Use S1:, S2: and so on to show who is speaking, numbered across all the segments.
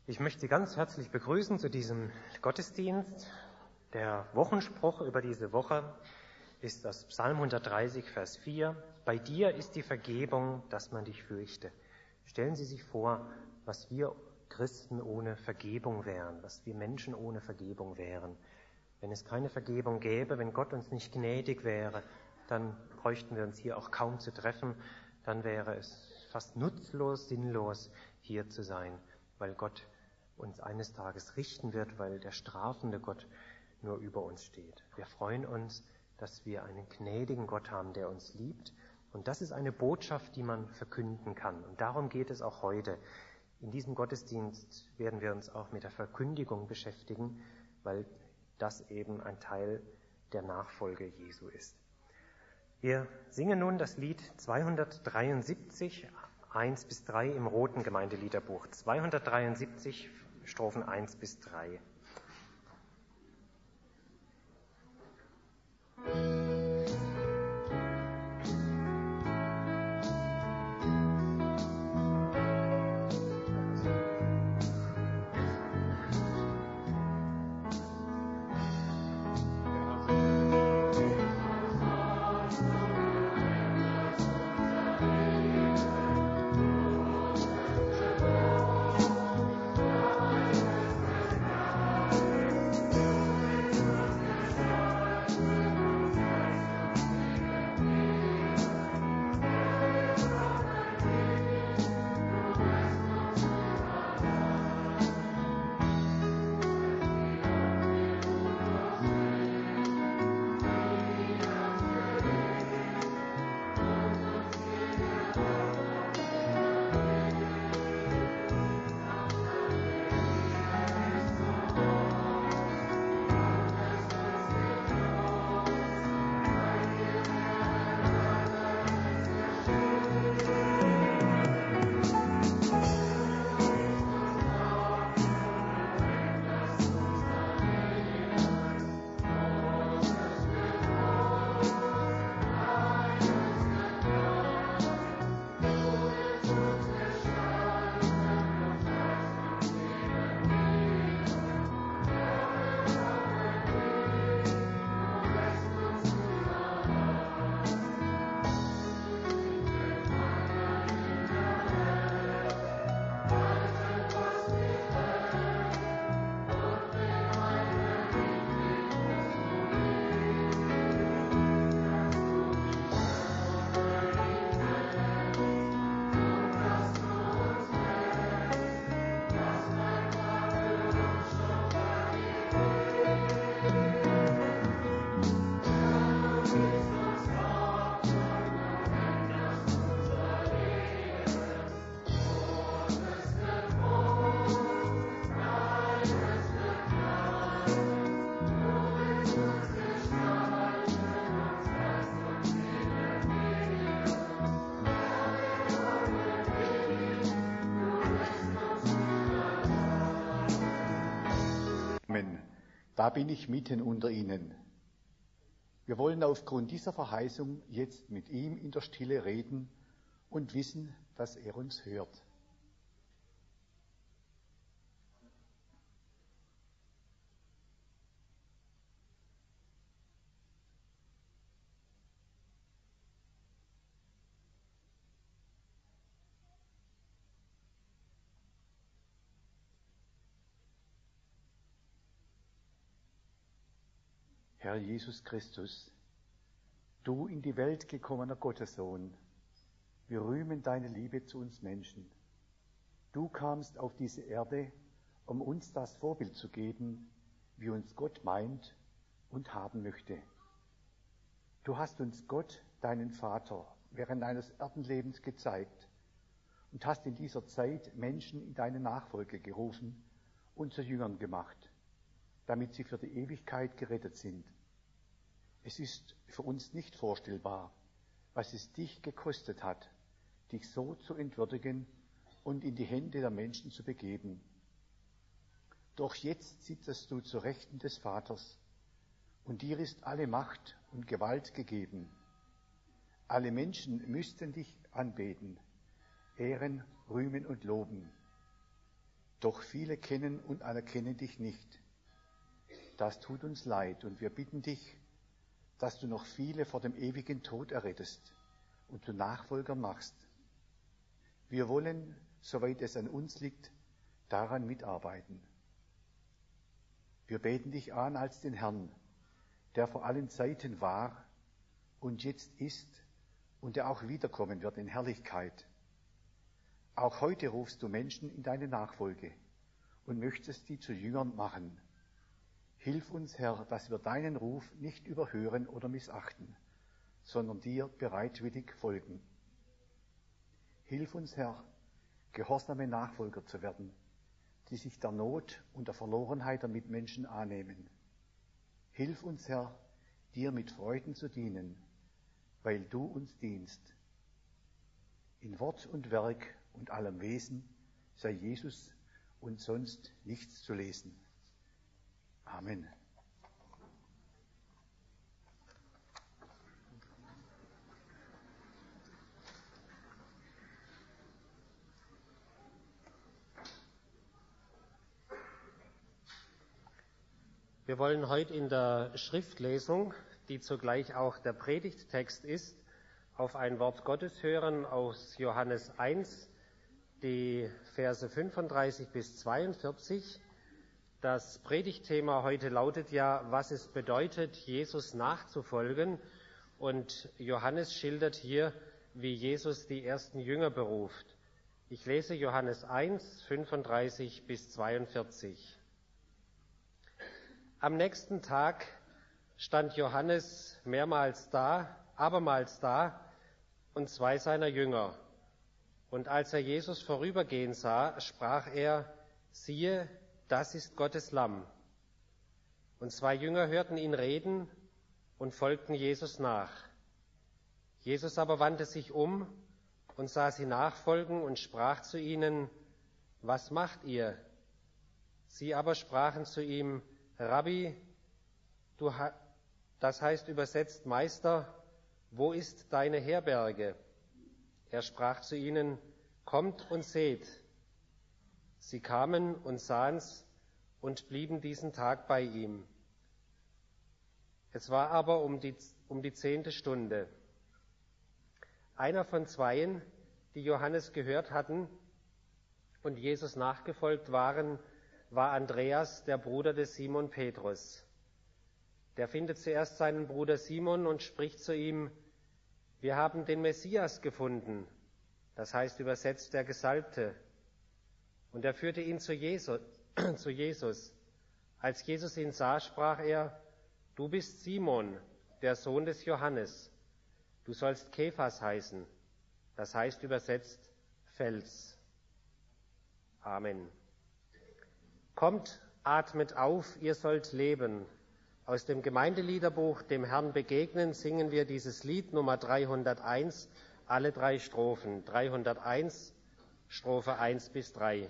S1: Ich möchte Sie ganz herzlich begrüßen zu diesem Gottesdienst. Der Wochenspruch über diese Woche ist aus Psalm 130, Vers 4. Bei dir ist die Vergebung, dass man dich fürchte. Stellen Sie sich vor, was wir Christen ohne Vergebung wären, was wir Menschen ohne Vergebung wären. Wenn es keine Vergebung gäbe, wenn Gott uns nicht gnädig wäre, dann bräuchten wir uns hier auch kaum zu treffen. Dann wäre es fast nutzlos, sinnlos, hier zu sein, weil Gott uns eines Tages richten wird, weil der strafende Gott nur über uns steht. Wir freuen uns, dass wir einen gnädigen Gott haben, der uns liebt. Und das ist eine Botschaft, die man verkünden kann. Und darum geht es auch heute. In diesem Gottesdienst werden wir uns auch mit der Verkündigung beschäftigen, weil das eben ein Teil der Nachfolge Jesu ist. Wir singen nun das Lied 273, 1 bis 3 im Roten Gemeindeliederbuch. 273, Strophen 1 bis 3.
S2: Da bin ich mitten unter ihnen. Wir wollen aufgrund dieser Verheißung jetzt mit ihm in der Stille reden und wissen, dass er uns hört. Herr Jesus Christus, du in die Welt gekommener Gottessohn, wir rühmen deine Liebe zu uns Menschen. Du kamst auf diese Erde, um uns das Vorbild zu geben, wie uns Gott meint und haben möchte. Du hast uns Gott, deinen Vater, während deines Erdenlebens gezeigt und hast in dieser Zeit Menschen in deine Nachfolge gerufen und zu Jüngern gemacht, damit sie für die Ewigkeit gerettet sind. Es ist für uns nicht vorstellbar, was es dich gekostet hat, dich so zu entwürdigen und in die Hände der Menschen zu begeben. Doch jetzt sitzest du zur Rechten des Vaters, und dir ist alle Macht und Gewalt gegeben. Alle Menschen müssten dich anbeten, ehren, rühmen und loben. Doch viele kennen und anerkennen dich nicht. Das tut uns leid und wir bitten dich, dass du noch viele vor dem ewigen Tod errettest und zu Nachfolgern machst. Wir wollen, soweit es an uns liegt, daran mitarbeiten. Wir beten dich an als den Herrn, der vor allen Zeiten war und jetzt ist und der auch wiederkommen wird in Herrlichkeit. Auch heute rufst du Menschen in deine Nachfolge und möchtest sie zu Jüngern machen. Hilf uns, Herr, dass wir deinen Ruf nicht überhören oder missachten, sondern dir bereitwillig folgen. Hilf uns, Herr, gehorsame Nachfolger zu werden, die sich der Not und der Verlorenheit der Mitmenschen annehmen. Hilf uns, Herr, dir mit Freuden zu dienen, weil du uns dienst. In Wort und Werk und allem Wesen sei Jesus und sonst nichts zu lesen. Amen.
S3: Wir wollen heute in der Schriftlesung, die zugleich auch der Predigttext ist, auf ein Wort Gottes hören aus Johannes 1, die Verse 35 bis 42. Das Predigtthema heute lautet ja, was es bedeutet, Jesus nachzufolgen. Und Johannes schildert hier, wie Jesus die ersten Jünger beruft. Ich lese Johannes 1, 35 bis 42. Am nächsten Tag stand Johannes abermals da und 2 seiner Jünger. Und als er Jesus vorübergehen sah, sprach er, siehe, das ist Gottes Lamm. Und 2 Jünger hörten ihn reden und folgten Jesus nach. Jesus aber wandte sich um und sah sie nachfolgen und sprach zu ihnen, was macht ihr? Sie aber sprachen zu ihm, Rabbi, das heißt übersetzt Meister, wo ist deine Herberge? Er sprach zu ihnen, kommt und seht. Sie kamen und sahen's und blieben diesen Tag bei ihm. Es war aber um die 10. Stunde. Einer von 2, die Johannes gehört hatten und Jesus nachgefolgt waren, war Andreas, der Bruder des Simon Petrus. Der findet zuerst seinen Bruder Simon und spricht zu ihm, wir haben den Messias gefunden, das heißt übersetzt der Gesalbte. Und er führte ihn zu Jesus. Als Jesus ihn sah, sprach er, du bist Simon, der Sohn des Johannes. Du sollst Kephas heißen, das heißt übersetzt Fels. Amen. Kommt, atmet auf, ihr sollt leben. Aus dem Gemeindeliederbuch Dem Herrn begegnen singen wir dieses Lied Nummer 301, alle 3 Strophen. 301, Strophe 1 bis 3.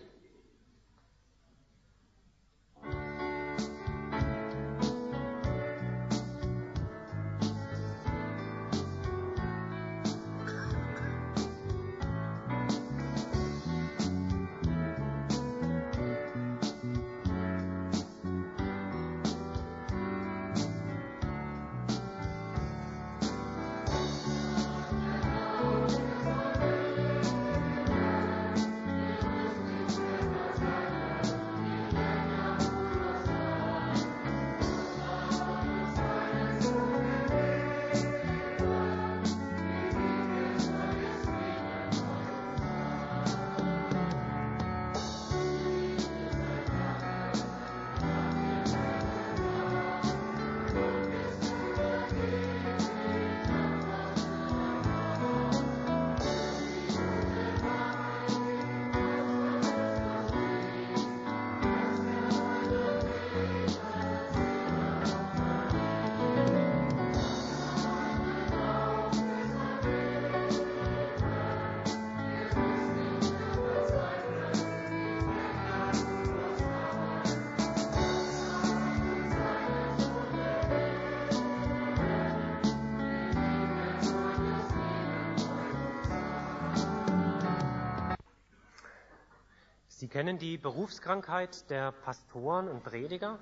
S1: Sie kennen die Berufskrankheit der Pastoren und Prediger.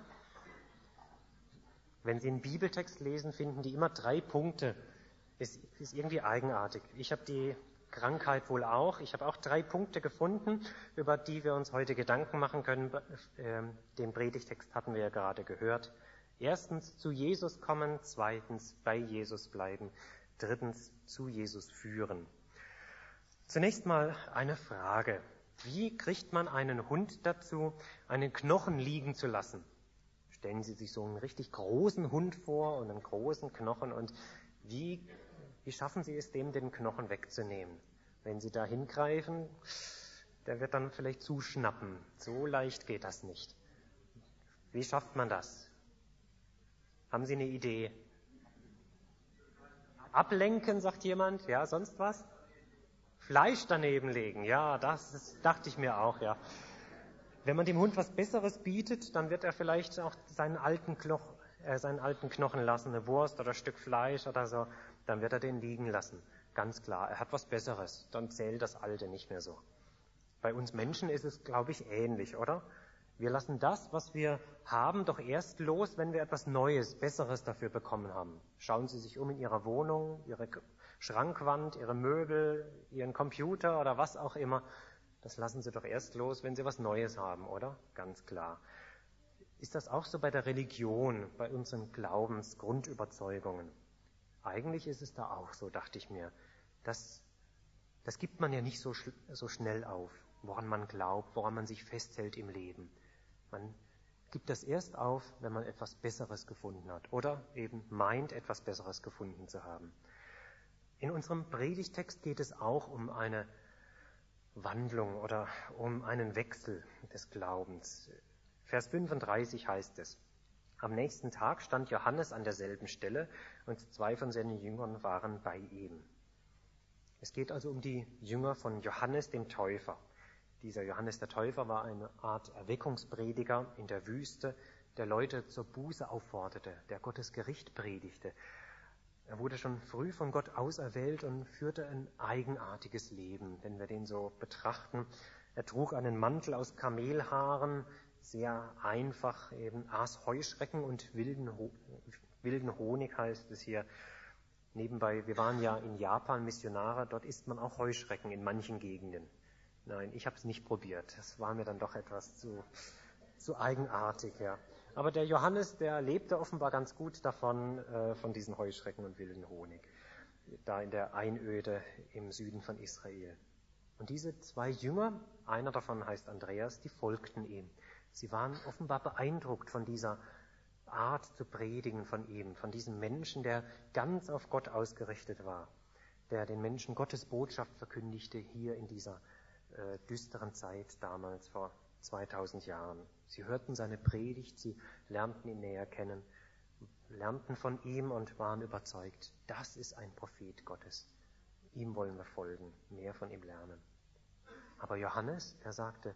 S1: Wenn Sie einen Bibeltext lesen, finden die immer 3 Punkte. Ist irgendwie eigenartig. Ich habe die Krankheit wohl auch. Ich habe auch 3 Punkte gefunden, über die wir uns heute Gedanken machen können. Den Predigtext hatten wir ja gerade gehört. 1. zu Jesus kommen, 2. bei Jesus bleiben, 3. zu Jesus führen. Zunächst mal eine Frage. Wie kriegt man einen Hund dazu, einen Knochen liegen zu lassen? Stellen Sie sich so einen richtig großen Hund vor und einen großen Knochen und wie schaffen Sie es, dem den Knochen wegzunehmen? Wenn Sie da hingreifen, der wird dann vielleicht zuschnappen. So leicht geht das nicht. Wie schafft man das? Haben Sie eine Idee? Ablenken, sagt jemand. Ja, sonst was? Fleisch daneben legen. Ja, dachte ich mir auch, ja. Wenn man dem Hund was Besseres bietet, dann wird er vielleicht auch seinen alten Knochen lassen, eine Wurst oder ein Stück Fleisch oder so, dann wird er den liegen lassen. Ganz klar, er hat was Besseres, dann zählt das Alte nicht mehr so. Bei uns Menschen ist es, glaube ich, ähnlich, oder? Wir lassen das, was wir haben, doch erst los, wenn wir etwas Neues, Besseres dafür bekommen haben. Schauen Sie sich um in Ihrer Wohnung, Ihre Schrankwand, Ihre Möbel, Ihren Computer oder was auch immer. Das lassen Sie doch erst los, wenn Sie was Neues haben, oder? Ganz klar. Ist das auch so bei der Religion, bei unseren Glaubensgrundüberzeugungen? Eigentlich ist es da auch so, dachte ich mir. Das gibt man ja nicht so schnell auf, woran man glaubt, woran man sich festhält im Leben. Man gibt das erst auf, wenn man etwas Besseres gefunden hat oder eben meint, etwas Besseres gefunden zu haben. In unserem Predigtext geht es auch um eine Wandlung oder um einen Wechsel des Glaubens. Vers 35 heißt es: Am nächsten Tag stand Johannes an derselben Stelle und 2 von seinen Jüngern waren bei ihm. Es geht also um die Jünger von Johannes dem Täufer. Dieser Johannes der Täufer war eine Art Erweckungsprediger in der Wüste, der Leute zur Buße aufforderte, der Gottes Gericht predigte. Er wurde schon früh von Gott auserwählt und führte ein eigenartiges Leben, wenn wir den so betrachten. Er trug einen Mantel aus Kamelhaaren, sehr einfach, eben aß Heuschrecken und wilden Honig, heißt es hier. Nebenbei, wir waren ja in Japan Missionare, dort isst man auch Heuschrecken in manchen Gegenden. Nein, ich habe es nicht probiert, das war mir dann doch etwas zu eigenartig, ja. Aber der Johannes, der lebte offenbar ganz gut davon, von diesen Heuschrecken und wilden Honig, da in der Einöde im Süden von Israel. Und diese 2 Jünger, einer davon heißt Andreas, die folgten ihm. Sie waren offenbar beeindruckt von dieser Art zu predigen von ihm, von diesem Menschen, der ganz auf Gott ausgerichtet war, der den Menschen Gottes Botschaft verkündigte hier in dieser düsteren Zeit damals vor 2000 Jahren. Sie hörten seine Predigt, sie lernten ihn näher kennen, lernten von ihm und waren überzeugt, das ist ein Prophet Gottes. Ihm wollen wir folgen, mehr von ihm lernen. Aber Johannes, er sagte,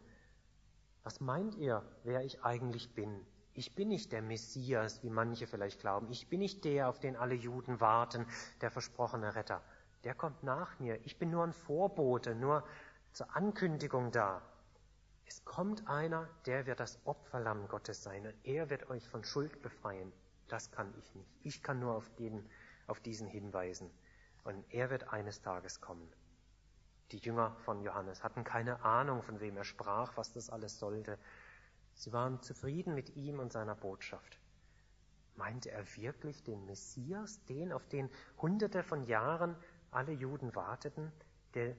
S1: was meint ihr, wer ich eigentlich bin? Ich bin nicht der Messias, wie manche vielleicht glauben. Ich bin nicht der, auf den alle Juden warten, der versprochene Retter. Der kommt nach mir. Ich bin nur ein Vorbote, nur zur Ankündigung da. Es kommt einer, der wird das Opferlamm Gottes sein und er wird euch von Schuld befreien. Das kann ich nicht. Ich kann nur auf diesen hinweisen. Und er wird eines Tages kommen. Die Jünger von Johannes hatten keine Ahnung, von wem er sprach, was das alles sollte. Sie waren zufrieden mit ihm und seiner Botschaft. Meinte er wirklich den Messias, den, auf den Hunderte von Jahren alle Juden warteten, der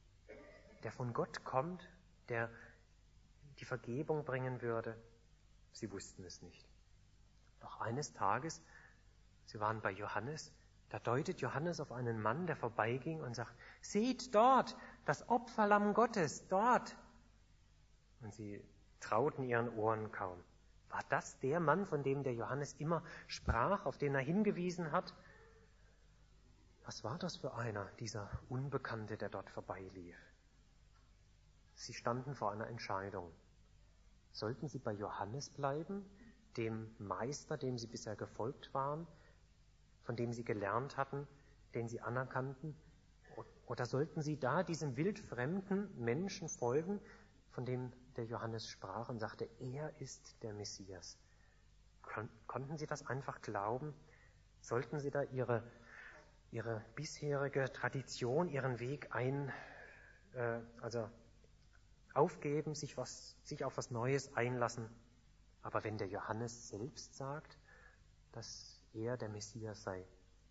S1: von Gott kommt, der die Vergebung bringen würde? Sie wussten es nicht. Doch eines Tages, sie waren bei Johannes, da deutet Johannes auf einen Mann, der vorbeiging und sagt, seht dort, das Opferlamm Gottes, dort. Und sie trauten ihren Ohren kaum. War das der Mann, von dem der Johannes immer sprach, auf den er hingewiesen hat? Was war das für einer, dieser Unbekannte, der dort vorbeilief? Sie standen vor einer Entscheidung. Sollten sie bei Johannes bleiben, dem Meister, dem sie bisher gefolgt waren, von dem sie gelernt hatten, den sie anerkannten? Oder sollten sie da diesem wildfremden Menschen folgen, von dem der Johannes sprach und sagte, er ist der Messias. Konnten sie das einfach glauben? Sollten sie da ihre bisherige Tradition, ihren Weg aufgeben, sich auf was Neues einlassen? Aber wenn der Johannes selbst sagt, dass er der Messias sei,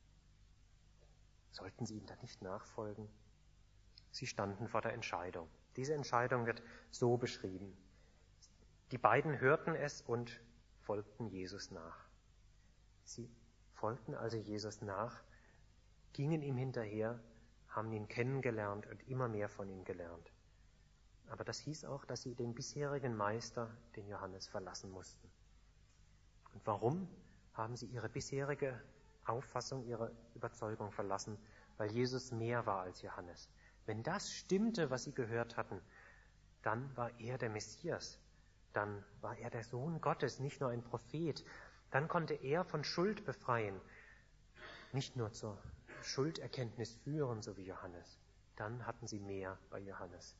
S1: sollten sie ihm da nicht nachfolgen? Sie standen vor der Entscheidung. Diese Entscheidung wird so beschrieben. Die beiden hörten es und folgten Jesus nach. Sie folgten also Jesus nach, gingen ihm hinterher, haben ihn kennengelernt und immer mehr von ihm gelernt. Aber das hieß auch, dass sie den bisherigen Meister, den Johannes, verlassen mussten. Und warum haben sie ihre bisherige Auffassung, ihre Überzeugung verlassen? Weil Jesus mehr war als Johannes. Wenn das stimmte, was sie gehört hatten, dann war er der Messias. Dann war er der Sohn Gottes, nicht nur ein Prophet. Dann konnte er von Schuld befreien, nicht nur zur Schulderkenntnis führen, so wie Johannes. Dann hatten sie mehr bei Johannes.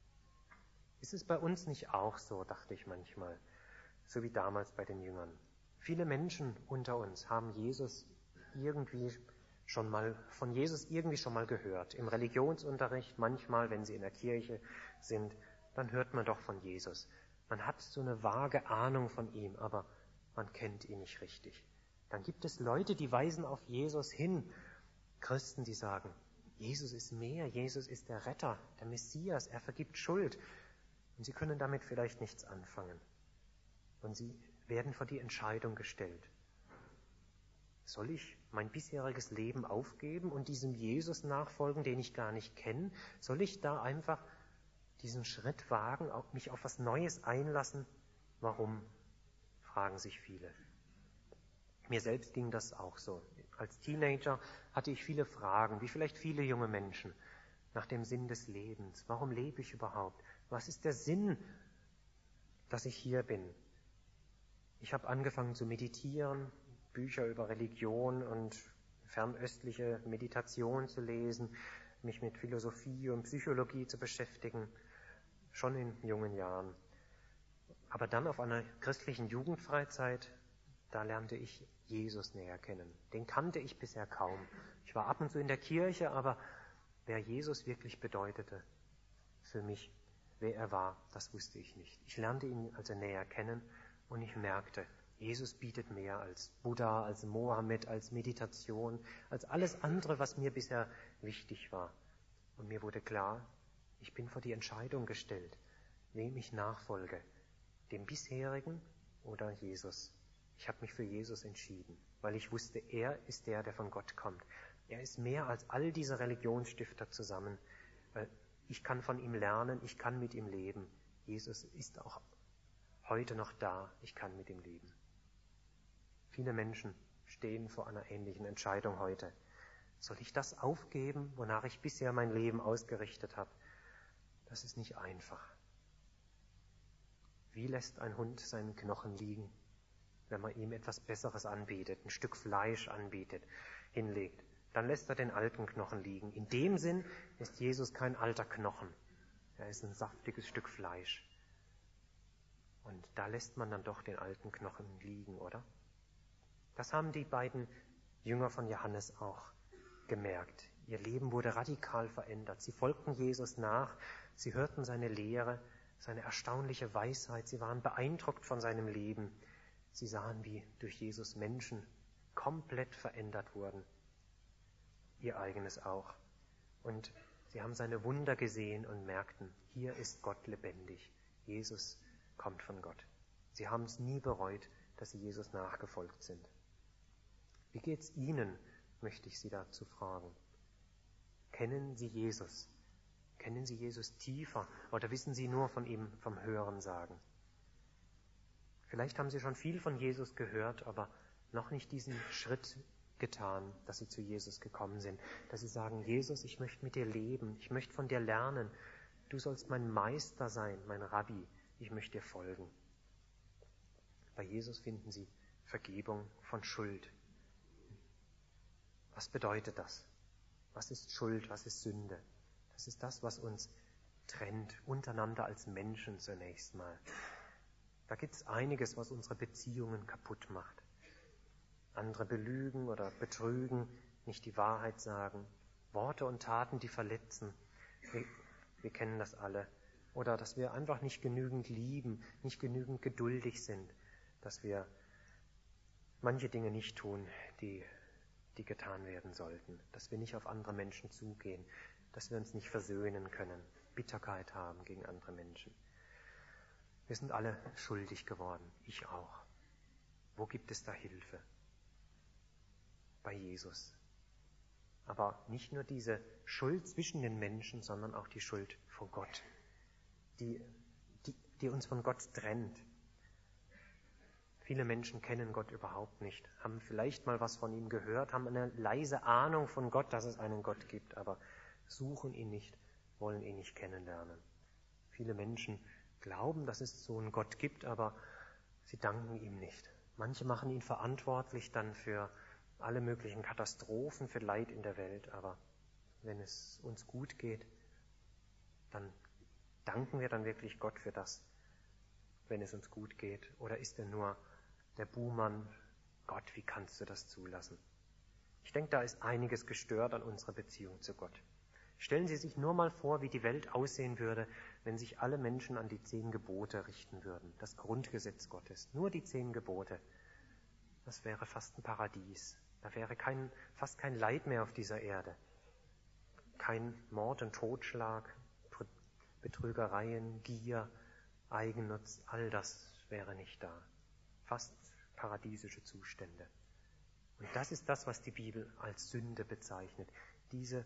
S1: Ist es bei uns nicht auch so, dachte ich manchmal, so wie damals bei den Jüngern? Viele Menschen unter uns haben von Jesus irgendwie schon mal gehört. Im Religionsunterricht, manchmal, wenn sie in der Kirche sind, dann hört man doch von Jesus. Man hat so eine vage Ahnung von ihm, aber man kennt ihn nicht richtig. Dann gibt es Leute, die weisen auf Jesus hin. Christen, die sagen, Jesus ist mehr, Jesus ist der Retter, der Messias, er vergibt Schuld. Und sie können damit vielleicht nichts anfangen. Und sie werden vor die Entscheidung gestellt. Soll ich mein bisheriges Leben aufgeben und diesem Jesus nachfolgen, den ich gar nicht kenne? Soll ich da einfach diesen Schritt wagen, mich auf was Neues einlassen? Warum? Fragen sich viele. Mir selbst ging das auch so. Als Teenager hatte ich viele Fragen, wie vielleicht viele junge Menschen, nach dem Sinn des Lebens. Warum lebe ich überhaupt? Was ist der Sinn, dass ich hier bin? Ich habe angefangen zu meditieren, Bücher über Religion und fernöstliche Meditation zu lesen, mich mit Philosophie und Psychologie zu beschäftigen, schon in jungen Jahren. Aber dann auf einer christlichen Jugendfreizeit, da lernte ich Jesus näher kennen. Den kannte ich bisher kaum. Ich war ab und zu in der Kirche, aber wer Jesus wirklich bedeutete für mich, wer er war, das wusste ich nicht. Ich lernte ihn also näher kennen und ich merkte, Jesus bietet mehr als Buddha, als Mohammed, als Meditation, als alles andere, was mir bisher wichtig war. Und mir wurde klar, ich bin vor die Entscheidung gestellt, wem ich nachfolge, dem bisherigen oder Jesus. Ich habe mich für Jesus entschieden, weil ich wusste, er ist der, der von Gott kommt. Er ist mehr als all diese Religionsstifter zusammen. Ich kann von ihm lernen, ich kann mit ihm leben. Jesus ist auch heute noch da, ich kann mit ihm leben. Viele Menschen stehen vor einer ähnlichen Entscheidung heute. Soll ich das aufgeben, wonach ich bisher mein Leben ausgerichtet habe? Das ist nicht einfach. Wie lässt ein Hund seinen Knochen liegen, wenn man ihm etwas Besseres anbietet, ein Stück Fleisch anbietet, hinlegt? Dann lässt er den alten Knochen liegen. In dem Sinn ist Jesus kein alter Knochen. Er ist ein saftiges Stück Fleisch. Und da lässt man dann doch den alten Knochen liegen, oder? Das haben die beiden Jünger von Johannes auch gemerkt. Ihr Leben wurde radikal verändert. Sie folgten Jesus nach, sie hörten seine Lehre, seine erstaunliche Weisheit, sie waren beeindruckt von seinem Leben. Sie sahen, wie durch Jesus Menschen komplett verändert wurden. Ihr eigenes auch. Und sie haben seine Wunder gesehen und merkten, hier ist Gott lebendig. Jesus kommt von Gott. Sie haben es nie bereut, dass sie Jesus nachgefolgt sind. Wie geht's Ihnen, möchte ich Sie dazu fragen. Kennen Sie Jesus? Kennen Sie Jesus tiefer oder wissen Sie nur von ihm vom Hörensagen? Vielleicht haben Sie schon viel von Jesus gehört, aber noch nicht diesen Schritt getan, dass Sie zu Jesus gekommen sind, dass Sie sagen, Jesus, ich möchte mit dir leben, ich möchte von dir lernen, du sollst mein Meister sein, mein Rabbi, ich möchte dir folgen. Bei Jesus finden Sie Vergebung von Schuld. Was bedeutet das? Was ist Schuld? Was ist Sünde? Das ist das, was uns trennt, untereinander als Menschen zunächst mal. Da gibt es einiges, was unsere Beziehungen kaputt macht. Andere belügen oder betrügen, nicht die Wahrheit sagen, Worte und Taten, die verletzen. Wir kennen das alle. Oder dass wir einfach nicht genügend lieben, nicht genügend geduldig sind, dass wir manche Dinge nicht tun, die getan werden sollten, dass wir nicht auf andere Menschen zugehen, dass wir uns nicht versöhnen können, Bitterkeit haben gegen andere Menschen. Wir sind alle schuldig geworden, ich auch. Wo gibt es da Hilfe? Bei Jesus. Aber nicht nur diese Schuld zwischen den Menschen, sondern auch die Schuld vor Gott, die uns von Gott trennt. Viele Menschen kennen Gott überhaupt nicht, haben vielleicht mal was von ihm gehört, haben eine leise Ahnung von Gott, dass es einen Gott gibt, aber suchen ihn nicht, wollen ihn nicht kennenlernen. Viele Menschen glauben, dass es so einen Gott gibt, aber sie danken ihm nicht. Manche machen ihn verantwortlich dann für alle möglichen Katastrophen, für Leid in der Welt, aber wenn es uns gut geht, dann danken wir dann wirklich Gott für das, wenn es uns gut geht? Oder ist er nur der Buhmann? Gott, wie kannst du das zulassen? Ich denke, da ist einiges gestört an unserer Beziehung zu Gott. Stellen Sie sich nur mal vor, wie die Welt aussehen würde, wenn sich alle Menschen an die 10 Gebote richten würden. Das Grundgesetz Gottes, nur die 10 Gebote. Das wäre fast ein Paradies. Da wäre fast kein Leid mehr auf dieser Erde. Kein Mord und Totschlag, Betrügereien, Gier, Eigennutz, all das wäre nicht da. Fast paradiesische Zustände. Und das ist das, was die Bibel als Sünde bezeichnet. Diese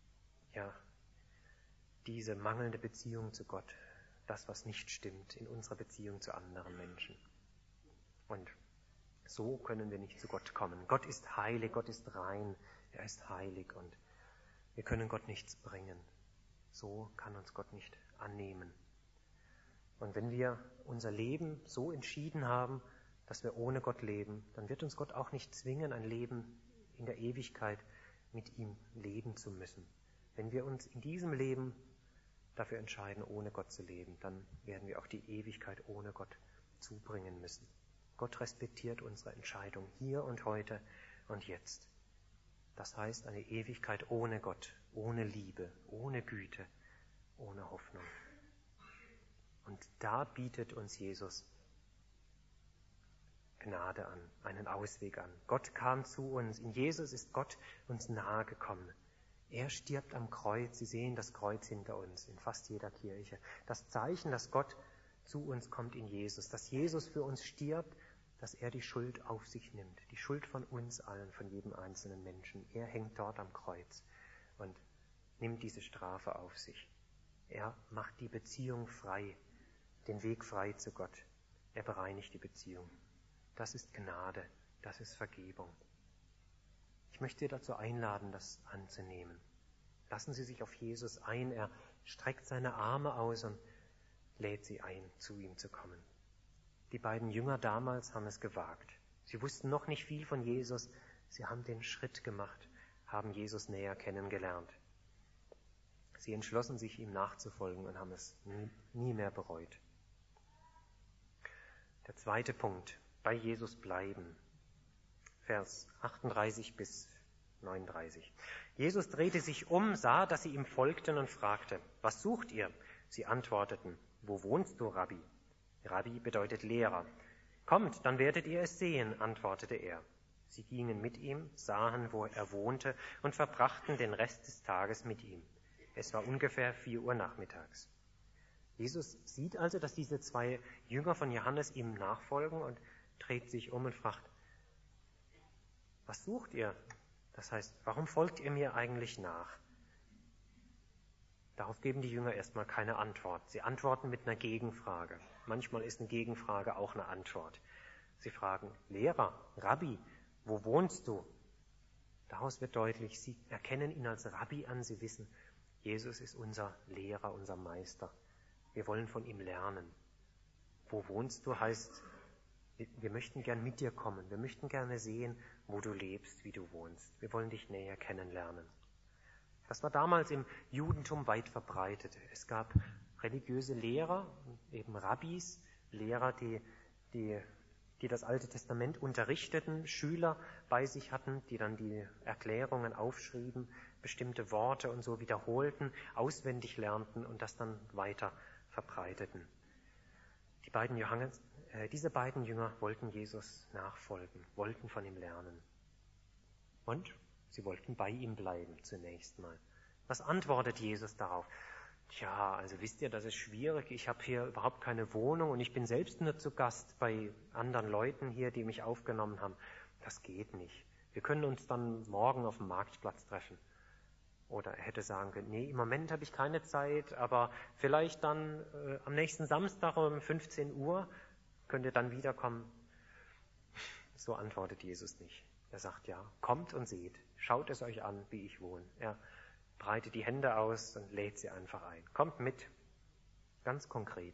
S1: mangelnde Beziehung zu Gott. Das, was nicht stimmt in unserer Beziehung zu anderen Menschen. Und so können wir nicht zu Gott kommen. Gott ist heilig, Gott ist rein, er ist heilig und wir können Gott nichts bringen. So kann uns Gott nicht annehmen. Und wenn wir unser Leben so entschieden haben, dass wir ohne Gott leben, dann wird uns Gott auch nicht zwingen, ein Leben in der Ewigkeit mit ihm leben zu müssen. Wenn wir uns in diesem Leben dafür entscheiden, ohne Gott zu leben, dann werden wir auch die Ewigkeit ohne Gott zubringen müssen. Gott respektiert unsere Entscheidung hier und heute und jetzt. Das heißt eine Ewigkeit ohne Gott, ohne Liebe, ohne Güte, ohne Hoffnung. Und da bietet uns Jesus Gnade an, einen Ausweg an. Gott kam zu uns. In Jesus ist Gott uns nahe gekommen. Er stirbt am Kreuz. Sie sehen das Kreuz hinter uns in fast jeder Kirche. Das Zeichen, dass Gott zu uns kommt in Jesus, dass Jesus für uns stirbt, dass er die Schuld auf sich nimmt, die Schuld von uns allen, von jedem einzelnen Menschen. Er hängt dort am Kreuz und nimmt diese Strafe auf sich. Er macht die Beziehung frei, den Weg frei zu Gott. Er bereinigt die Beziehung. Das ist Gnade, das ist Vergebung. Ich möchte Sie dazu einladen, das anzunehmen. Lassen Sie sich auf Jesus ein. Er streckt seine Arme aus und lädt Sie ein, zu ihm zu kommen. Die beiden Jünger damals haben es gewagt. Sie wussten noch nicht viel von Jesus. Sie haben den Schritt gemacht, haben Jesus näher kennengelernt. Sie entschlossen sich, ihm nachzufolgen und haben es nie mehr bereut. Der zweite Punkt, bei Jesus bleiben. Vers 38 bis 39. Jesus drehte sich um, sah, dass sie ihm folgten und fragte, was sucht ihr? Sie antworteten, wo wohnst du, Rabbi? Rabbi bedeutet Lehrer. Kommt, dann werdet ihr es sehen, antwortete er. Sie gingen mit ihm, sahen, wo er wohnte und verbrachten den Rest des Tages mit ihm. Es war ungefähr 4 Uhr nachmittags. Jesus sieht also, dass diese 2 Jünger von Johannes ihm nachfolgen und dreht sich um und fragt, was sucht ihr? Das heißt, warum folgt ihr mir eigentlich nach? Darauf geben die Jünger erstmal keine Antwort. Sie antworten mit einer Gegenfrage. Manchmal ist eine Gegenfrage auch eine Antwort. Sie fragen, Lehrer, Rabbi, wo wohnst du? Daraus wird deutlich, sie erkennen ihn als Rabbi an, sie wissen, Jesus ist unser Lehrer, unser Meister. Wir wollen von ihm lernen. Wo wohnst du heißt, wir möchten gern mit dir kommen. Wir möchten gerne sehen, wo du lebst, wie du wohnst. Wir wollen dich näher kennenlernen. Das war damals im Judentum weit verbreitet. Es gab religiöse Lehrer, eben Rabbis, Lehrer, die das Alte Testament unterrichteten, Schüler bei sich hatten, die dann die Erklärungen aufschrieben, bestimmte Worte und so wiederholten, auswendig lernten und das dann weiter verbreiteten. Diese beiden Jünger wollten Jesus nachfolgen, wollten von ihm lernen. Und sie wollten bei ihm bleiben zunächst mal. Was antwortet Jesus darauf? Tja, also wisst ihr, das ist schwierig. Ich habe hier überhaupt keine Wohnung und ich bin selbst nur zu Gast bei anderen Leuten hier, die mich aufgenommen haben. Das geht nicht. Wir können uns dann morgen auf dem Marktplatz treffen. Oder er hätte sagen können, nee, im Moment habe ich keine Zeit, aber vielleicht dann am nächsten Samstag um 15 Uhr könnt ihr dann wiederkommen. So antwortet Jesus nicht. Er sagt, ja, kommt und seht, schaut es euch an, wie ich wohne. Er breitet die Hände aus und lädt sie einfach ein. Kommt mit, ganz konkret.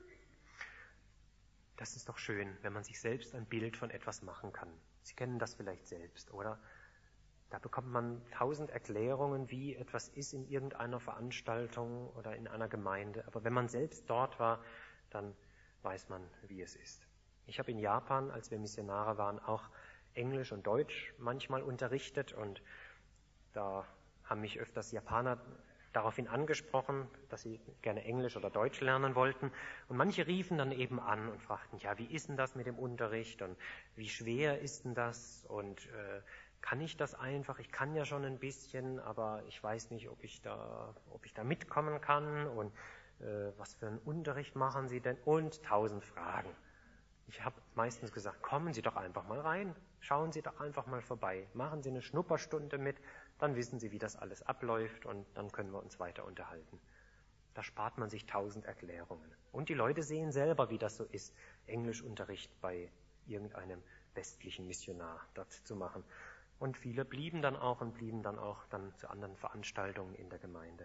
S1: Das ist doch schön, wenn man sich selbst ein Bild von etwas machen kann. Sie kennen das vielleicht selbst, oder? Da bekommt man 1000 Erklärungen, wie etwas ist in irgendeiner Veranstaltung oder in einer Gemeinde. Aber wenn man selbst dort war, dann weiß man, wie es ist. Ich habe in Japan, als wir Missionare waren, auch Englisch und Deutsch manchmal unterrichtet und da haben mich öfters Japaner daraufhin angesprochen, dass sie gerne Englisch oder Deutsch lernen wollten. Und manche riefen dann eben an und fragten, ja, wie ist denn das mit dem Unterricht und wie schwer ist denn das und kann ich das einfach? Ich kann ja schon ein bisschen, aber ich weiß nicht, ob ich da mitkommen kann und was für einen Unterricht machen Sie denn? Und 1000 Fragen. Ich habe meistens gesagt, kommen Sie doch einfach mal rein, schauen Sie doch einfach mal vorbei, machen Sie eine Schnupperstunde mit, dann wissen Sie, wie das alles abläuft und dann können wir uns weiter unterhalten. Da spart man sich 1000 Erklärungen. Und die Leute sehen selber, wie das so ist, Englischunterricht bei irgendeinem westlichen Missionar dort zu machen. Und viele blieben dann auch zu anderen Veranstaltungen in der Gemeinde.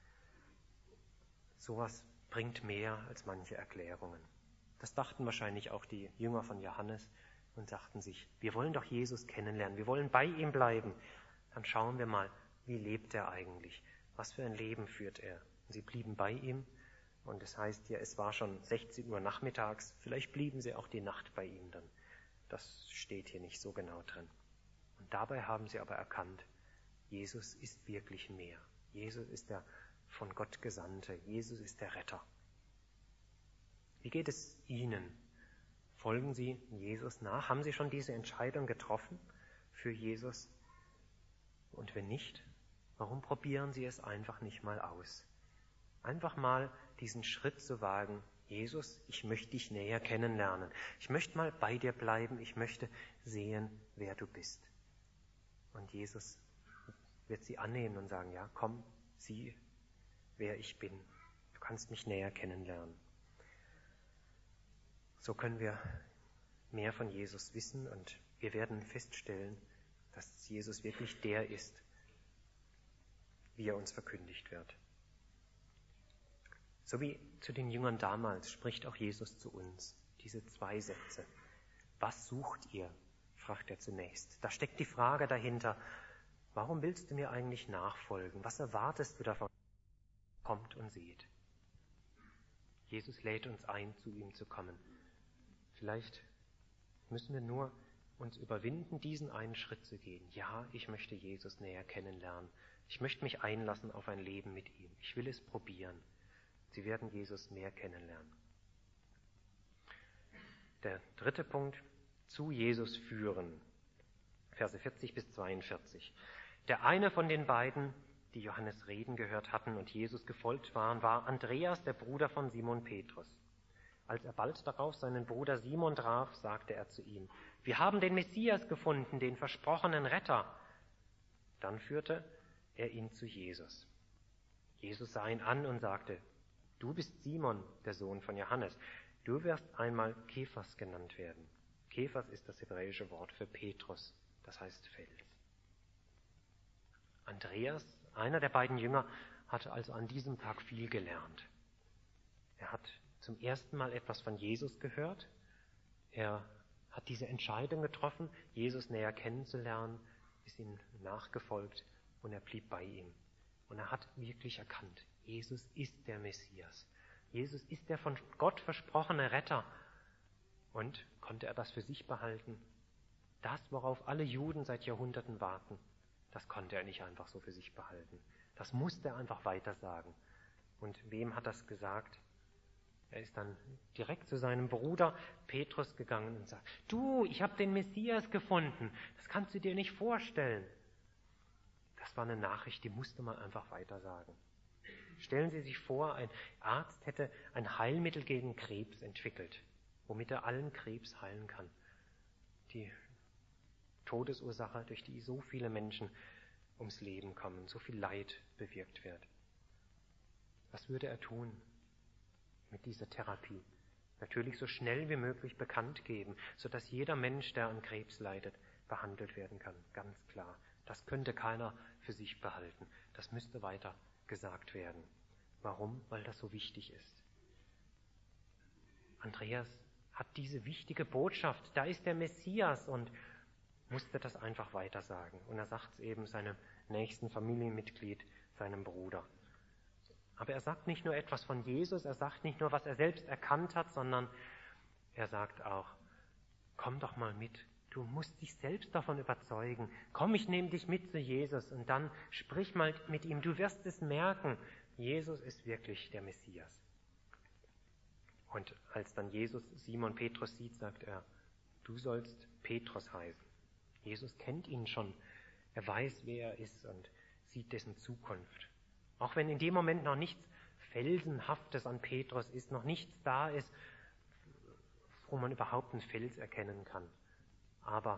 S1: Sowas bringt mehr als manche Erklärungen. Das dachten wahrscheinlich auch die Jünger von Johannes und sagten sich, wir wollen doch Jesus kennenlernen, wir wollen bei ihm bleiben. Dann schauen wir mal, wie lebt er eigentlich? Was für ein Leben führt er? Und sie blieben bei ihm und es heißt hier, es war schon 16 Uhr nachmittags, vielleicht blieben sie auch die Nacht bei ihm dann. Das steht hier nicht so genau drin. Und dabei haben sie aber erkannt, Jesus ist wirklich mehr. Jesus ist der von Gott Gesandte. Jesus ist der Retter. Wie geht es Ihnen? Folgen Sie Jesus nach? Haben Sie schon diese Entscheidung getroffen für Jesus? Und wenn nicht, warum probieren Sie es einfach nicht mal aus? Einfach mal diesen Schritt zu wagen. Jesus, ich möchte dich näher kennenlernen. Ich möchte mal bei dir bleiben. Ich möchte sehen, wer du bist. Und Jesus wird sie annehmen und sagen, ja, komm, sieh, wer ich bin. Du kannst mich näher kennenlernen. So können wir mehr von Jesus wissen und wir werden feststellen, dass Jesus wirklich der ist, wie er uns verkündigt wird. So wie zu den Jüngern damals spricht auch Jesus zu uns. Diese 2 Sätze. Was sucht ihr? Fragt er zunächst. Da steckt die Frage dahinter, warum willst du mir eigentlich nachfolgen? Was erwartest du davon? Kommt und seht. Jesus lädt uns ein, zu ihm zu kommen. Vielleicht müssen wir nur uns überwinden, diesen einen Schritt zu gehen. Ja, ich möchte Jesus näher kennenlernen. Ich möchte mich einlassen auf ein Leben mit ihm. Ich will es probieren. Sie werden Jesus mehr kennenlernen. Der 3. Punkt, zu Jesus führen. Verse 40 bis 42. Der eine von den beiden, die Johannes reden gehört hatten und Jesus gefolgt waren, war Andreas, der Bruder von Simon Petrus. Als er bald darauf seinen Bruder Simon traf, sagte er zu ihm, wir haben den Messias gefunden, den versprochenen Retter. Dann führte er ihn zu Jesus. Jesus sah ihn an und sagte, du bist Simon, der Sohn von Johannes. Du wirst einmal Kephas genannt werden. Kephas ist das hebräische Wort für Petrus, das heißt Fels. Andreas, einer der beiden Jünger, hatte also an diesem Tag viel gelernt. Er hat zum ersten Mal etwas von Jesus gehört. Er hat diese Entscheidung getroffen, Jesus näher kennenzulernen, ist ihm nachgefolgt und er blieb bei ihm. Und er hat wirklich erkannt, Jesus ist der Messias. Jesus ist der von Gott versprochene Retter. Und konnte er das für sich behalten? Das, worauf alle Juden seit Jahrhunderten warten, das konnte er nicht einfach so für sich behalten. Das musste er einfach weitersagen. Und wem hat das gesagt? Er ist dann direkt zu seinem Bruder Petrus gegangen und sagt, du, ich habe den Messias gefunden. Das kannst du dir nicht vorstellen. Das war eine Nachricht, die musste man einfach weitersagen. Stellen Sie sich vor, ein Arzt hätte ein Heilmittel gegen Krebs entwickelt, womit er allen Krebs heilen kann. Die Todesursache, durch die so viele Menschen ums Leben kommen, so viel Leid bewirkt wird. Was würde er tun mit dieser Therapie? Natürlich so schnell wie möglich bekannt geben, sodass jeder Mensch, der an Krebs leidet, behandelt werden kann. Ganz klar. Das könnte keiner für sich behalten. Das müsste weiter gesagt werden. Warum? Weil das so wichtig ist. Andreas hat diese wichtige Botschaft, da ist der Messias, und musste das einfach weitersagen. Und er sagt es eben seinem nächsten Familienmitglied, seinem Bruder. Aber er sagt nicht nur etwas von Jesus, er sagt nicht nur, was er selbst erkannt hat, sondern er sagt auch, komm doch mal mit, du musst dich selbst davon überzeugen. Komm, ich nehme dich mit zu Jesus und dann sprich mal mit ihm, du wirst es merken, Jesus ist wirklich der Messias. Und als dann Jesus Simon Petrus sieht, sagt er, du sollst Petrus heißen. Jesus kennt ihn schon, er weiß, wer er ist und sieht dessen Zukunft. Auch wenn in dem Moment noch nichts Felsenhaftes an Petrus ist, noch nichts da ist, wo man überhaupt einen Fels erkennen kann. Aber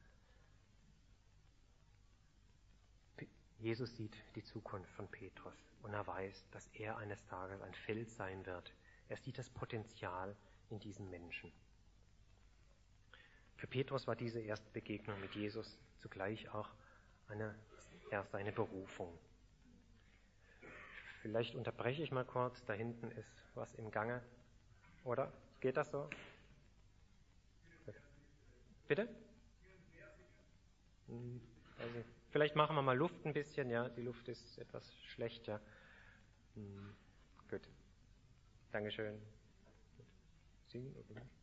S1: Jesus sieht die Zukunft von Petrus und er weiß, dass er eines Tages ein Fels sein wird. Er sieht das Potenzial in diesem Menschen. Für Petrus war diese erste Begegnung mit Jesus zugleich auch seine Berufung. Vielleicht unterbreche ich mal kurz, da hinten ist was im Gange. Oder? Geht das so? Bitte? Also, vielleicht machen wir mal Luft ein bisschen, ja, die Luft ist etwas schlecht, ja. Gut. Dankeschön. Singen oder nicht?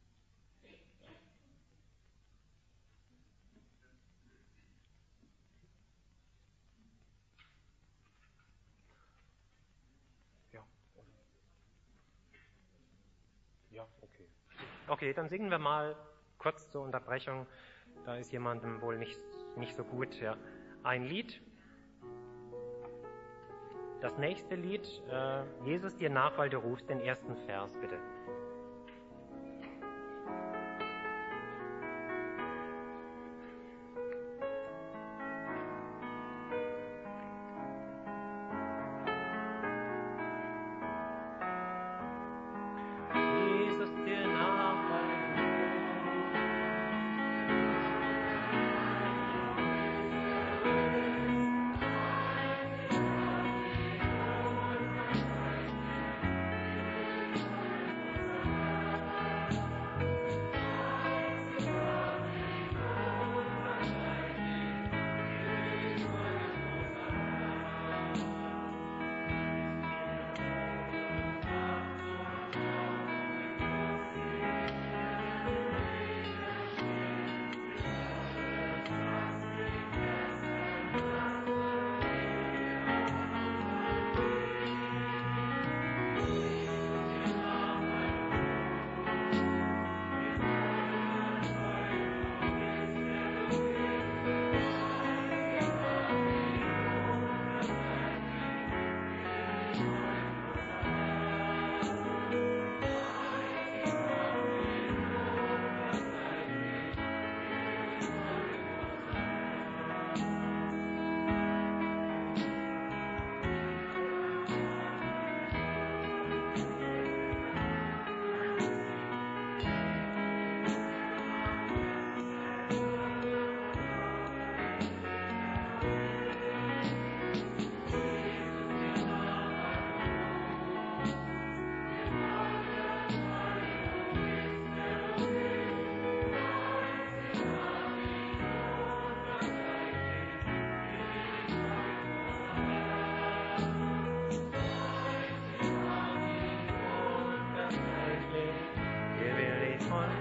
S1: Ja, okay. Okay, dann singen wir mal kurz zur Unterbrechung. Da ist jemandem wohl nicht so gut. Ja. Ein Lied. Das nächste Lied, Jesus dir nach, weil du rufst, den ersten Vers, bitte. voll.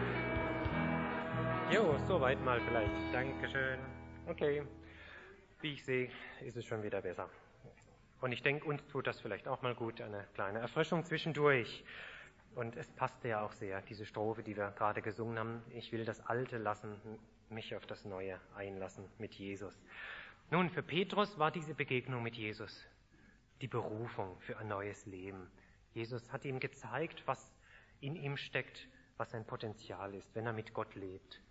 S1: Jo, soweit mal vielleicht. Dankeschön. Okay. Wie ich sehe, ist es schon wieder besser. Und ich denke, uns tut das vielleicht auch mal gut, eine kleine Erfrischung zwischendurch. Und es passte ja auch sehr, diese Strophe, die wir gerade gesungen haben. Ich will das Alte lassen, mich auf das Neue einlassen mit Jesus. Nun, für Petrus war diese Begegnung mit Jesus die Berufung für ein neues Leben. Jesus hat ihm gezeigt, was in ihm steckt, was sein Potenzial ist, wenn er mit Gott lebt.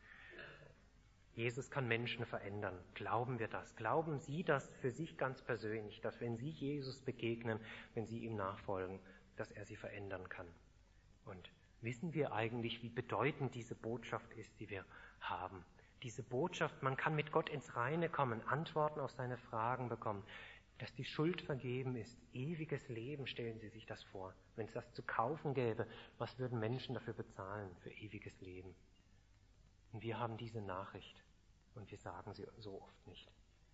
S1: Jesus kann Menschen verändern. Glauben wir das? Glauben Sie das für sich ganz persönlich, dass wenn Sie Jesus begegnen, wenn Sie ihm nachfolgen, dass er Sie verändern kann? Und wissen wir eigentlich, wie bedeutend diese Botschaft ist, die wir haben? Diese Botschaft, man kann mit Gott ins Reine kommen, Antworten auf seine Fragen bekommen, dass die Schuld vergeben ist, ewiges Leben, stellen Sie sich das vor. Wenn es das zu kaufen gäbe, was würden Menschen dafür bezahlen, für ewiges Leben? Und wir haben diese Nachricht und wir sagen sie so oft nicht.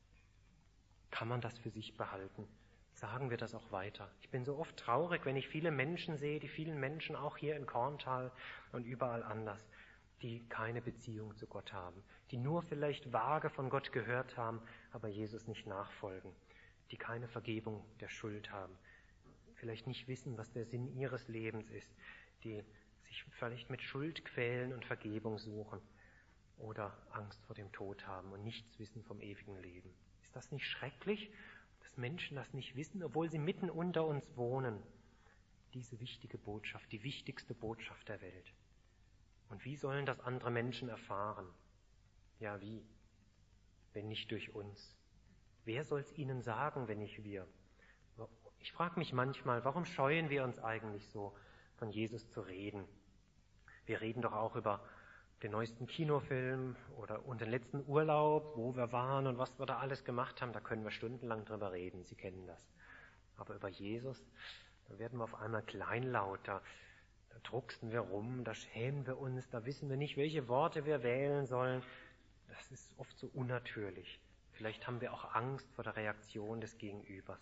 S1: Kann man das für sich behalten? Sagen wir das auch weiter? Ich bin so oft traurig, wenn ich viele Menschen sehe, die vielen Menschen auch hier in Korntal und überall anders, die keine Beziehung zu Gott haben, die nur vielleicht vage von Gott gehört haben, aber Jesus nicht nachfolgen, die keine Vergebung der Schuld haben, vielleicht nicht wissen, was der Sinn ihres Lebens ist, die sich vielleicht mit Schuld quälen und Vergebung suchen oder Angst vor dem Tod haben und nichts wissen vom ewigen Leben. Ist das nicht schrecklich, dass Menschen das nicht wissen, obwohl sie mitten unter uns wohnen? Diese wichtige Botschaft, die wichtigste Botschaft der Welt. Und wie sollen das andere Menschen erfahren? Ja, wie? Wenn nicht durch uns. Wer soll es ihnen sagen, wenn nicht wir? Ich frage mich manchmal, warum scheuen wir uns eigentlich so, von Jesus zu reden? Wir reden doch auch über den neuesten Kinofilm oder unseren letzten Urlaub, wo wir waren und was wir da alles gemacht haben. Da können wir stundenlang drüber reden, Sie kennen das. Aber über Jesus, da werden wir auf einmal kleinlaut, da drucksen wir rum, da schämen wir uns, da wissen wir nicht, welche Worte wir wählen sollen. Das ist oft so unnatürlich. Vielleicht haben wir auch Angst vor der Reaktion des Gegenübers.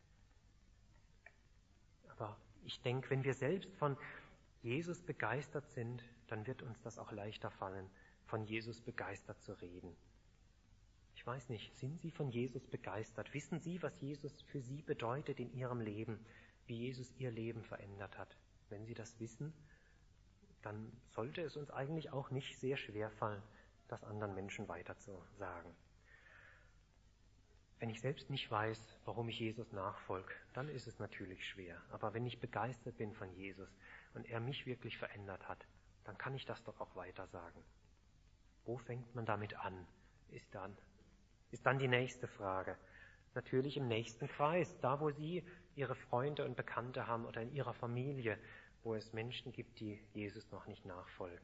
S1: Aber ich denke, wenn wir selbst von Jesus begeistert sind, dann wird uns das auch leichter fallen, von Jesus begeistert zu reden. Ich weiß nicht, sind Sie von Jesus begeistert? Wissen Sie, was Jesus für Sie bedeutet in Ihrem Leben, wie Jesus Ihr Leben verändert hat? Wenn Sie das wissen, dann sollte es uns eigentlich auch nicht sehr schwer fallen, das anderen Menschen weiterzusagen. Wenn ich selbst nicht weiß, warum ich Jesus nachfolge, dann ist es natürlich schwer. Aber wenn ich begeistert bin von Jesus und er mich wirklich verändert hat, dann kann ich das doch auch weiter sagen. Wo fängt man damit an? Ist dann die nächste Frage. Natürlich im nächsten Kreis, da wo Sie Ihre Freunde und Bekannte haben oder in Ihrer Familie, wo es Menschen gibt, die Jesus noch nicht nachfolgen.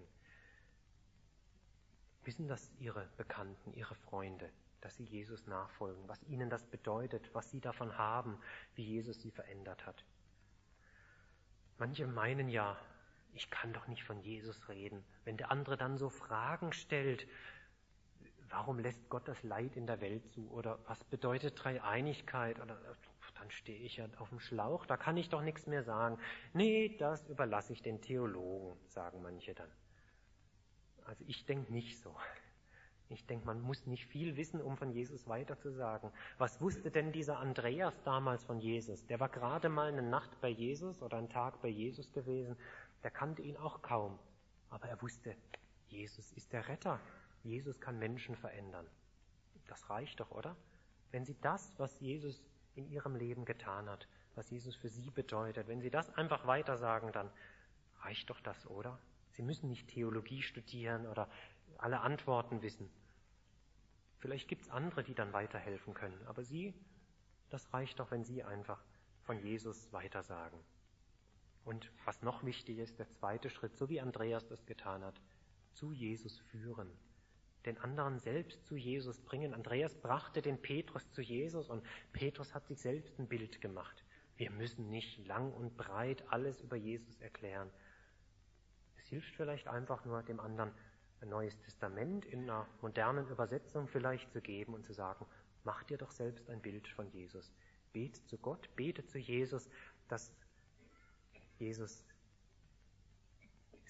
S1: Wissen das Ihre Bekannten, Ihre Freunde, dass sie Jesus nachfolgen, was ihnen das bedeutet, was sie davon haben, wie Jesus sie verändert hat? Manche meinen ja, ich kann doch nicht von Jesus reden. Wenn der andere dann so Fragen stellt, warum lässt Gott das Leid in der Welt zu? Oder was bedeutet Dreieinigkeit? Oder dann stehe ich ja auf dem Schlauch, da kann ich doch nichts mehr sagen. Nee, das überlasse ich den Theologen, sagen manche dann. Also ich denke nicht so. Ich denke, man muss nicht viel wissen, um von Jesus weiterzusagen. Was wusste denn dieser Andreas damals von Jesus? Der war gerade mal eine Nacht bei Jesus oder einen Tag bei Jesus gewesen. Der kannte ihn auch kaum. Aber er wusste, Jesus ist der Retter. Jesus kann Menschen verändern. Das reicht doch, oder? Wenn Sie das, was Jesus in Ihrem Leben getan hat, was Jesus für Sie bedeutet, wenn Sie das einfach weitersagen, dann reicht doch das, oder? Sie müssen nicht Theologie studieren oder alle Antworten wissen. Vielleicht gibt es andere, die dann weiterhelfen können. Aber Sie, das reicht doch, wenn Sie einfach von Jesus weitersagen. Und was noch wichtig ist, der zweite Schritt, so wie Andreas das getan hat, zu Jesus führen. Den anderen selbst zu Jesus bringen. Andreas brachte den Petrus zu Jesus und Petrus hat sich selbst ein Bild gemacht. Wir müssen nicht lang und breit alles über Jesus erklären. Es hilft vielleicht einfach nur, dem anderen ein neues Testament in einer modernen Übersetzung vielleicht zu geben und zu sagen, mach dir doch selbst ein Bild von Jesus. Bete zu Gott, bete zu Jesus, dass Jesus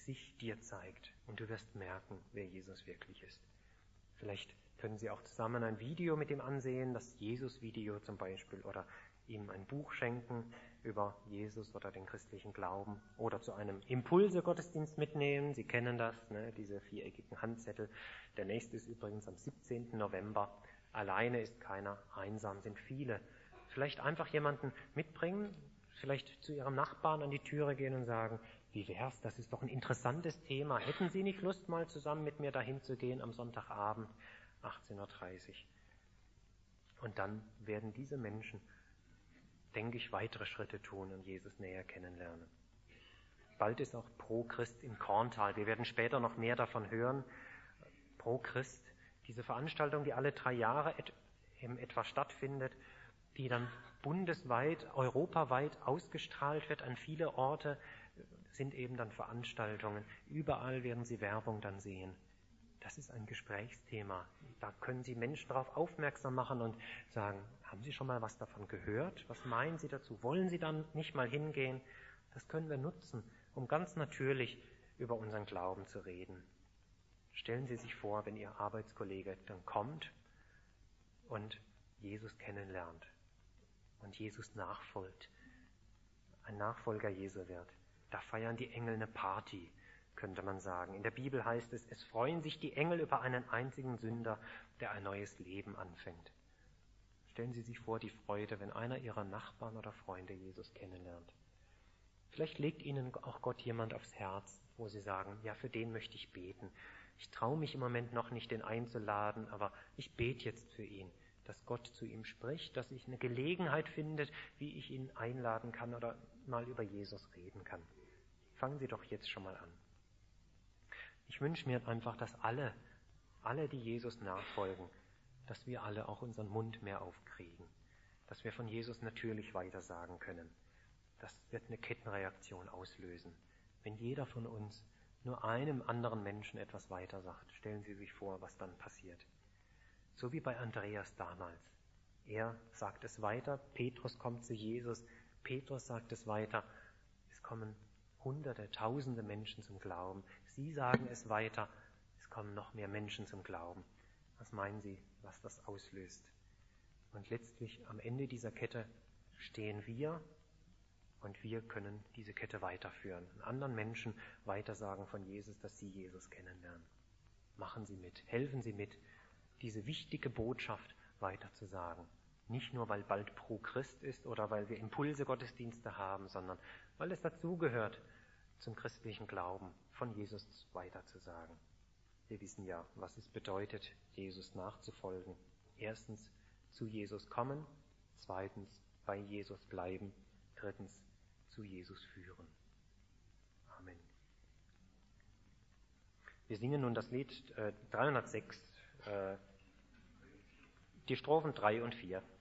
S1: sich dir zeigt und du wirst merken, wer Jesus wirklich ist. Vielleicht können Sie auch zusammen ein Video mit ihm ansehen, das Jesus-Video zum Beispiel, oder ihm ein Buch schenken über Jesus oder den christlichen Glauben oder zu einem Impulse-Gottesdienst mitnehmen. Sie kennen das, ne? Diese viereckigen Handzettel. Der nächste ist übrigens am 17. November. Alleine ist keiner, einsam sind viele. Vielleicht einfach jemanden mitbringen, vielleicht zu Ihrem Nachbarn an die Türe gehen und sagen, wie wär's, das ist doch ein interessantes Thema. Hätten Sie nicht Lust, mal zusammen mit mir dahin zu gehen am Sonntagabend, 18:30 Uhr? Und dann werden diese Menschen, denke ich, weitere Schritte tun und Jesus näher kennenlernen. Bald ist auch Pro Christ im Korntal. Wir werden später noch mehr davon hören. Pro Christ, diese Veranstaltung, die alle 3 Jahre etwa stattfindet, die dann bundesweit, europaweit ausgestrahlt wird an viele Orte, sind eben dann Veranstaltungen. Überall werden Sie Werbung dann sehen. Das ist ein Gesprächsthema. Da können Sie Menschen darauf aufmerksam machen und sagen, haben Sie schon mal was davon gehört? Was meinen Sie dazu? Wollen Sie dann nicht mal hingehen? Das können wir nutzen, um ganz natürlich über unseren Glauben zu reden. Stellen Sie sich vor, wenn Ihr Arbeitskollege dann kommt und Jesus kennenlernt und Jesus nachfolgt, ein Nachfolger Jesu wird. Da feiern die Engel eine Party, könnte man sagen. In der Bibel heißt es, es freuen sich die Engel über einen einzigen Sünder, der ein neues Leben anfängt. Stellen Sie sich vor, die Freude, wenn einer Ihrer Nachbarn oder Freunde Jesus kennenlernt. Vielleicht legt Ihnen auch Gott jemand aufs Herz, wo Sie sagen, ja, für den möchte ich beten. Ich traue mich im Moment noch nicht, den einzuladen, aber ich bete jetzt für ihn, dass Gott zu ihm spricht, dass ich eine Gelegenheit finde, wie ich ihn einladen kann oder mal über Jesus reden kann. Fangen Sie doch jetzt schon mal an. Ich wünsche mir einfach, dass alle, die Jesus nachfolgen, dass wir alle auch unseren Mund mehr aufkriegen, dass wir von Jesus natürlich weitersagen können. Das wird eine Kettenreaktion auslösen. Wenn jeder von uns nur einem anderen Menschen etwas weitersagt, stellen Sie sich vor, was dann passiert. So wie bei Andreas damals. Er sagt es weiter, Petrus kommt zu Jesus, Petrus sagt es weiter, es kommen Hunderte, Tausende Menschen zum Glauben. Sie sagen es weiter, es kommen noch mehr Menschen zum Glauben. Was meinen Sie, was das auslöst? Und letztlich am Ende dieser Kette stehen wir und wir können diese Kette weiterführen. Und anderen Menschen weitersagen von Jesus, dass sie Jesus kennenlernen. Machen Sie mit, helfen Sie mit, diese wichtige Botschaft weiterzusagen. Nicht nur, weil bald Pro Christ ist oder weil wir Impulse-Gottesdienste haben, sondern weil es dazugehört, zum christlichen Glauben von Jesus weiterzusagen. Wir wissen ja, was es bedeutet, Jesus nachzufolgen. Erstens, zu Jesus kommen. Zweitens, bei Jesus bleiben. Drittens, zu Jesus führen. Amen. Wir singen nun das Lied 306, die Strophen 3 und 4.